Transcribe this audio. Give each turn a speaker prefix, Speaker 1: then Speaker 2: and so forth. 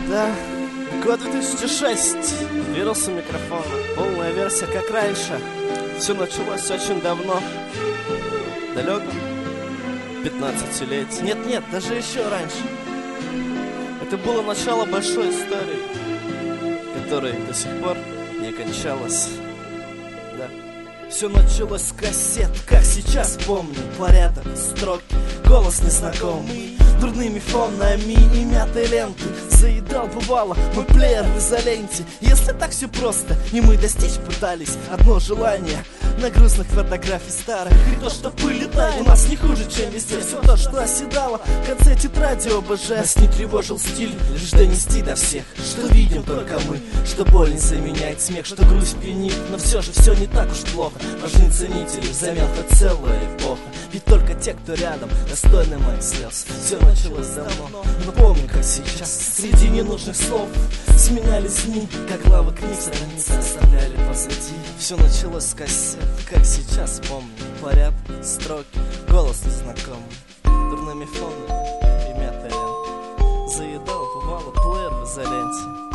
Speaker 1: Да, год 2006. Вирус у микрофона. Полная версия, как раньше. Все началось очень давно. Далеко. 15 лет. Нет, даже еще раньше. Это было начало большой истории, которая до сих пор не окончалась. Да. Все началось с кассет, как сейчас помню. Порядок, строки, голос незнакомый, дурными фонами и мятой ленты. Заедал, бывало, мой плеер в изоленте. Если так все просто, и мы достичь пытались одно желание на грустных фотографий старых. И то, что пыль летает, у нас не хуже, чем везде. Все то, что оседало в конце тетради ОБЖ. Нас не тревожил стиль, лишь донести до всех, что видим только мы, что боль не заменяет смех, что грусть пьянит. Но все же все не так уж плохо. Важны ценители, взамен хоть целая эпоха. Ведь только те, кто рядом, достойны моих слез. Все началось давно, но помню, как сейчас. Среди ненужных слов сменялись дни, как главы книг страницы оставляли позади. Все началось с кассет, как сейчас помню. Порядок, строки, голос незнакомый, дурными фонами и мятой лентой. Заедал, бывало, плеер в изоленте.